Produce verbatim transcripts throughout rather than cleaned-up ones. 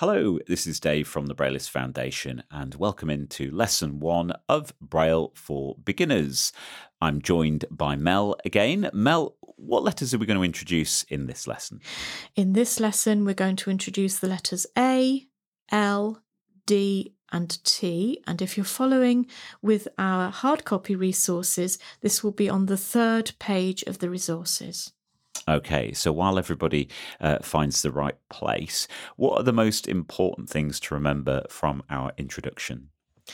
Hello, this is Dave from the Braillist Foundation, and welcome into Lesson one of Braille for Beginners. I'm joined by Mel again. Mel, what letters are we going to introduce in this lesson? In this lesson, we're going to introduce the letters A, L, D, and T. And if you're following with our hard copy resources, this will be on the third page of the resources. Okay, so while everybody uh, finds the right place, what are the most important things to remember from our introduction?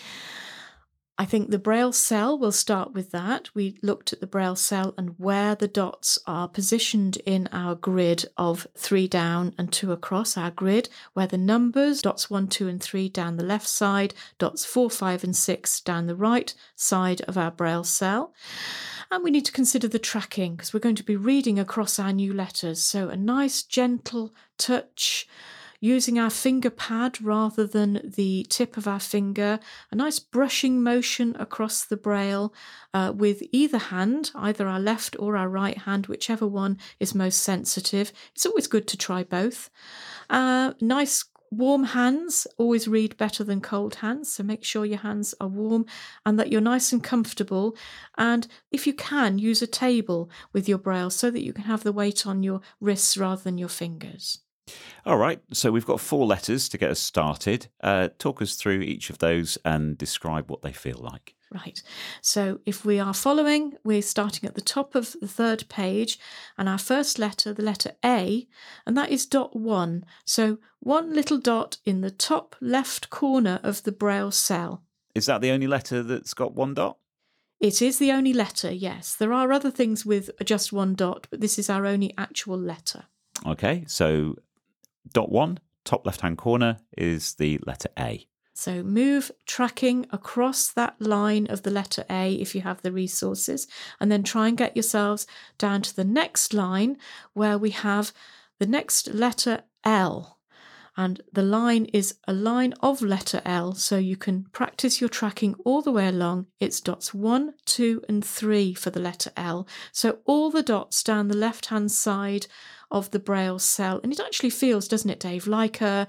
I think the Braille cell, we'll start with that. We looked at the Braille cell and where the dots are positioned in our grid of three down and two across, our grid, where the numbers, dots one, two and three down the left side, dots four, five and six down the right side of our Braille cell. And we need to consider the tracking because we're going to be reading across our new letters. So a nice gentle touch, using our finger pad rather than the tip of our finger, a nice brushing motion across the Braille uh, with either hand, either our left or our right hand, whichever one is most sensitive. It's always good to try both. Uh, nice warm hands always read better than cold hands, so make sure your hands are warm and that you're nice and comfortable. And if you can, use a table with your Braille so that you can have the weight on your wrists rather than your fingers. All right, so we've got four letters to get us started. Uh, talk us through each of those and describe what they feel like. Right, so if we are following, we're starting at the top of the third page, and our first letter, the letter A, and that is dot one. So one little dot in the top left corner of the Braille cell. Is that the only letter that's got one dot? It is the only letter, yes. There are other things with just one dot, but this is our only actual letter. Okay, so dot one, top left-hand corner, is the letter A. So move tracking across that line of the letter A if you have the resources, and then try and get yourselves down to the next line where we have the next letter L. And the line is a line of letter L, so you can practice your tracking all the way along. It's dots one, two and three for the letter L. So all the dots down the left-hand side of the Braille cell. And it actually feels, doesn't it, Dave, like a,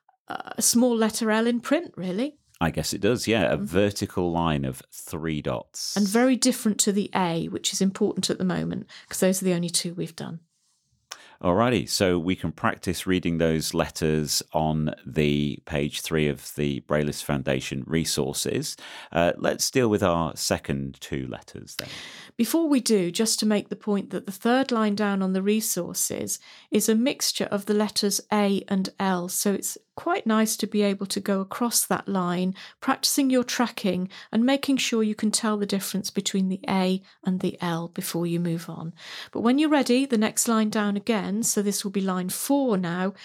a small letter L in print, really. I guess it does, yeah. A mm-hmm. vertical line of three dots. And very different to the A, which is important at the moment, because those are the only two we've done. Alrighty, so we can practice reading those letters on the page three of the Braillist Foundation resources. Uh, let's deal with our second two letters then. Before we do, just to make the point that the third line down on the resources is a mixture of the letters A and L, so it's quite nice to be able to go across that line, practicing your tracking and making sure you can tell the difference between the A and the L before you move on. But when you're ready, the next line down again, so this will be line four now,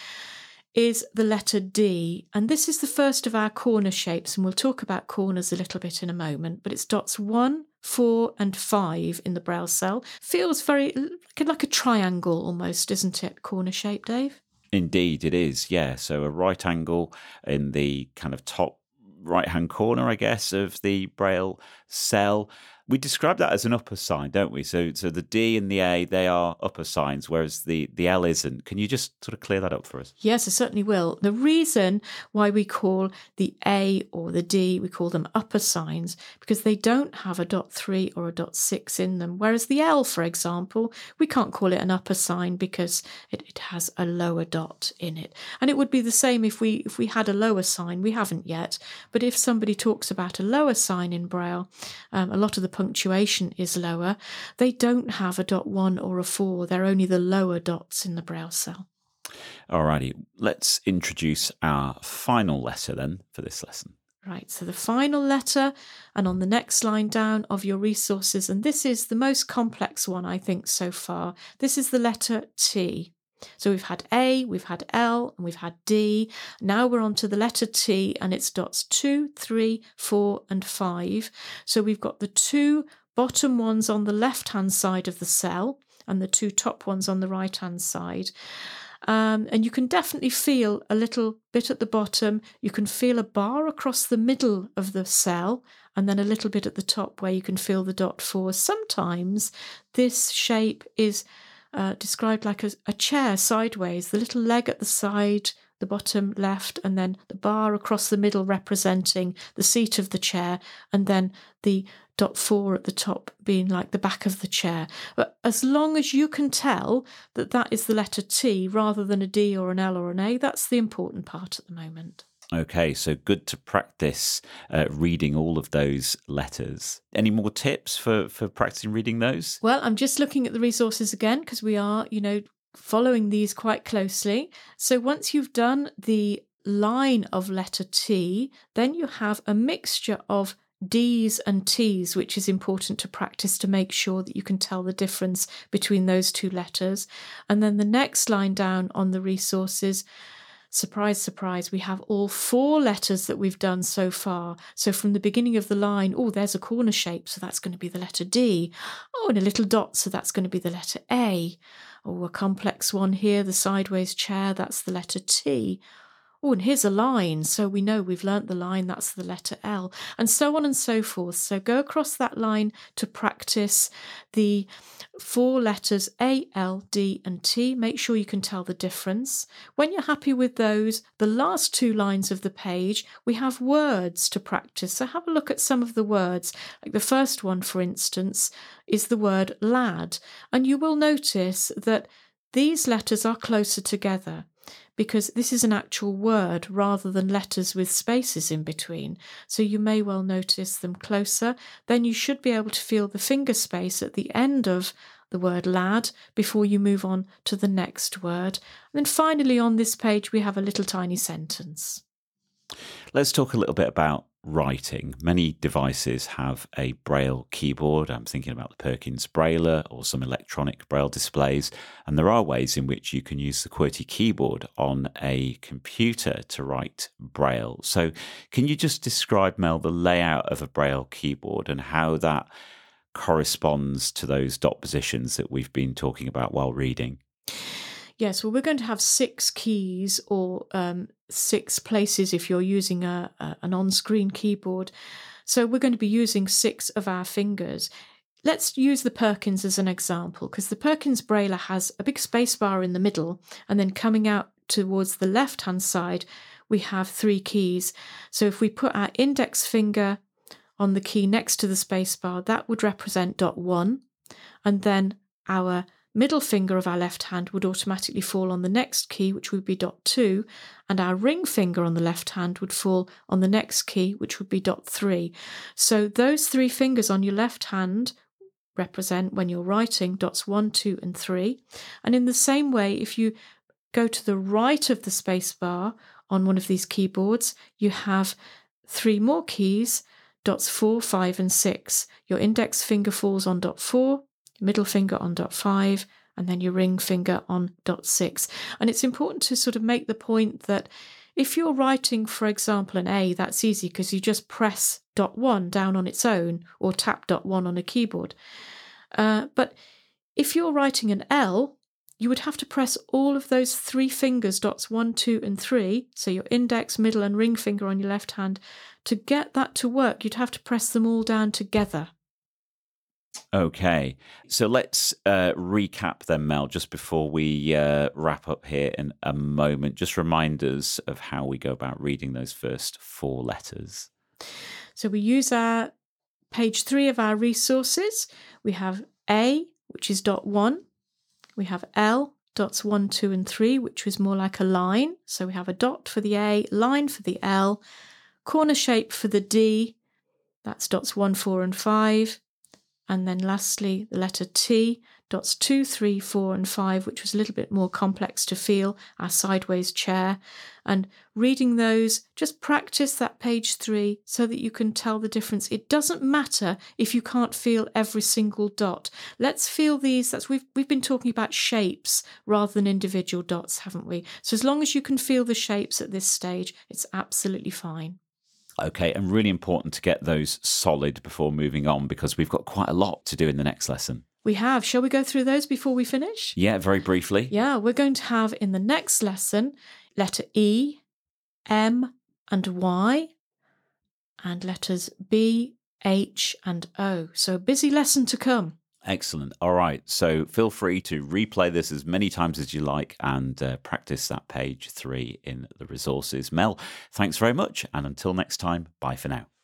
is the letter D. And this is the first of our corner shapes, and we'll talk about corners a little bit in a moment, but it's dots one, four and five in the Braille cell. Feels very like a triangle almost, isn't it? Corner shape, Dave? Indeed, it is, yeah. So a right angle in the kind of top right-hand corner, I guess, of the Braille cell. We describe that as an upper sign, don't we? So so the D and the A, they are upper signs, whereas the, the L isn't. Can you just sort of clear that up for us? Yes, I certainly will. The reason why we call the A or the D, we call them upper signs, because they don't have a dot three or a dot six in them. Whereas the L, for example, we can't call it an upper sign because it, it has a lower dot in it. And it would be the same if we if we had a lower sign. We haven't yet. But if somebody talks about a lower sign in Braille, um, a lot of the punctuation is lower. They don't have a dot one or a four. They're only the lower dots in the Braille cell. Alrighty, let's introduce our final letter then for this lesson. Right, so the final letter, and on the next line down of your resources, and this is the most complex one, I think, so far. This is the letter T. So we've had A, we've had L, and we've had D. Now we're on to the letter T, and it's dots two, three, four, and five. So we've got the two bottom ones on the left-hand side of the cell, and the two top ones on the right-hand side. Um, and you can definitely feel a little bit at the bottom. You can feel a bar across the middle of the cell, and then a little bit at the top where you can feel the dot four. Sometimes this shape is Uh, described like a, a chair sideways. The little leg at the side the bottom left, and then the bar across the middle representing the seat of the chair, and then the dot four at the top being like the back of the chair. But as long as you can tell that that is the letter T rather than a D or an L or an A, that's the important part at the moment. Okay, so good to practice uh, reading all of those letters. Any more tips for, for practicing reading those? Well, I'm just looking at the resources again because we are, you know, following these quite closely. So once you've done the line of letter T, then you have a mixture of D's and T's, which is important to practice to make sure that you can tell the difference between those two letters. And then the next line down on the resources, surprise, surprise, we have all four letters that we've done so far. So from the beginning of the line, oh, there's a corner shape, so that's going to be the letter D. Oh, and a little dot, so that's going to be the letter A. Oh, a complex one here, the sideways chair, that's the letter T. Oh, and here's a line, so we know we've learnt the line, that's the letter L, and so on and so forth. So go across that line to practice the four letters A, L, D and T. Make sure you can tell the difference. When you're happy with those, the last two lines of the page, we have words to practice. So have a look at some of the words. Like the first one, for instance, is the word lad, and you will notice that these letters are closer together, because this is an actual word rather than letters with spaces in between. So you may well notice them closer. Then you should be able to feel the finger space at the end of the word lad before you move on to the next word. And then finally on this page, we have a little tiny sentence. Let's talk a little bit about writing. Many devices have a Braille keyboard. I'm thinking about the Perkins Brailler or some electronic Braille displays. And there are ways in which you can use the QWERTY keyboard on a computer to write Braille. So can you just describe, Mel, the layout of a Braille keyboard and how that corresponds to those dot positions that we've been talking about while reading? Yes, well, we're going to have six keys or um, six places if you're using a, a, an on-screen keyboard. So we're going to be using six of our fingers. Let's use the Perkins as an example, because the Perkins Brailler has a big space bar in the middle, and then coming out towards the left-hand side, we have three keys. So if we put our index finger on the key next to the space bar, that would represent dot one, and then our middle finger of our left hand would automatically fall on the next key, which would be dot two, and our ring finger on the left hand would fall on the next key, which would be dot three. So those three fingers on your left hand represent, when you're writing, dots one, two, and three. And in the same way, if you go to the right of the space bar on one of these keyboards, you have three more keys, dots four, five, and six. Your index finger falls on dot four, middle finger on dot five, and then your ring finger on dot six. And it's important to sort of make the point that if you're writing, for example, an A, that's easy because you just press dot one down on its own or tap dot one on a keyboard. Uh, but if you're writing an L, you would have to press all of those three fingers, dots one, two, and three, so your index, middle, and ring finger on your left hand. To get that to work, you'd have to press them all down together. Okay, so let's uh, recap then, Mel, just before we uh, wrap up here in a moment. Just remind us of how we go about reading those first four letters. So we use our page three of our resources. We have A, which is dot one. We have L, dots one, two, and three, which is more like a line. So we have a dot for the A, line for the L, corner shape for the D, that's dots one, four, and five. And then lastly, the letter T, dots two, three, four, and five, which was a little bit more complex to feel, our sideways chair. And reading those, just practice that page three so that you can tell the difference. It doesn't matter if you can't feel every single dot. Let's feel these. That's we've we've been talking about shapes rather than individual dots, haven't we? So as long as you can feel the shapes at this stage, it's absolutely fine. Okay, and really important to get those solid before moving on, because we've got quite a lot to do in the next lesson. We have. Shall we go through those before we finish? Yeah, very briefly. Yeah, we're going to have in the next lesson letter E, M, and Y, and letters B, H, and O. So a busy lesson to come. Excellent. All right. So feel free to replay this as many times as you like and uh, practice that page three in the resources. Mel, thanks very much. And until next time, bye for now.